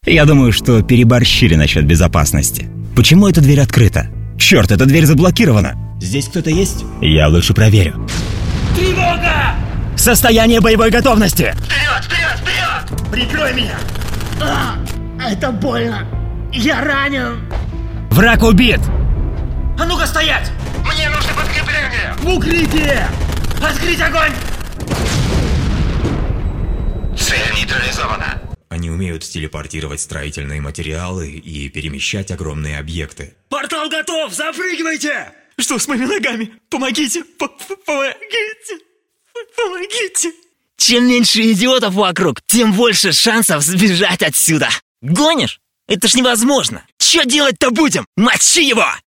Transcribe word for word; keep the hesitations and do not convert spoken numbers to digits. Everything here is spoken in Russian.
Я думаю, что переборщили насчет безопасности. Почему эта дверь открыта? Черт, эта дверь заблокирована. Здесь кто-то есть? Я лучше проверю. Тревога! Состояние боевой готовности! Вперед, вперед, вперед! Прикрой меня! А, это больно! Я ранен! Враг убит! А ну-ка стоять! Мне нужно подкрепление! В укрытие! Открыть огонь! Цель нейтрализована. Они умеют телепортировать строительные материалы и перемещать огромные объекты. Портал готов! Запрыгивайте! Что с моими ногами? Помогите! Помогите! Помогите! Чем меньше идиотов вокруг, тем больше шансов сбежать отсюда. Гонишь? Это ж невозможно. Что делать-то будем? Мочи его!